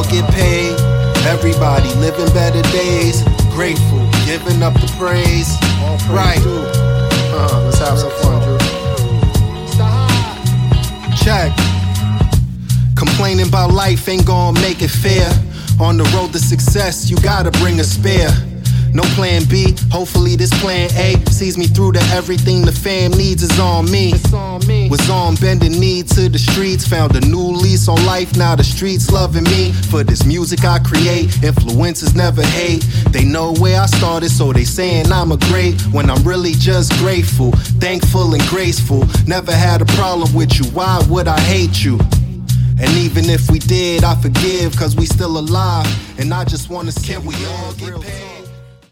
get paid. Everybody living better days. Grateful, giving up the praise. Right. Let's have some fun, Drew. Check. Complaining about life ain't gonna make it fair. On the road to success, you gotta bring a spare. No plan B, hopefully this plan A sees me through to everything the fam needs is on me. Was on bending knee to the streets, found a new lease on life, now the streets loving me. For this music I create, influencers never hate. They know where I started, so they saying I'm a great, when I'm really just grateful, thankful and graceful. Never had a problem with you, why would I hate you? And even if we did, I forgive, cause we still alive. And I just wanna see, can we all get paid?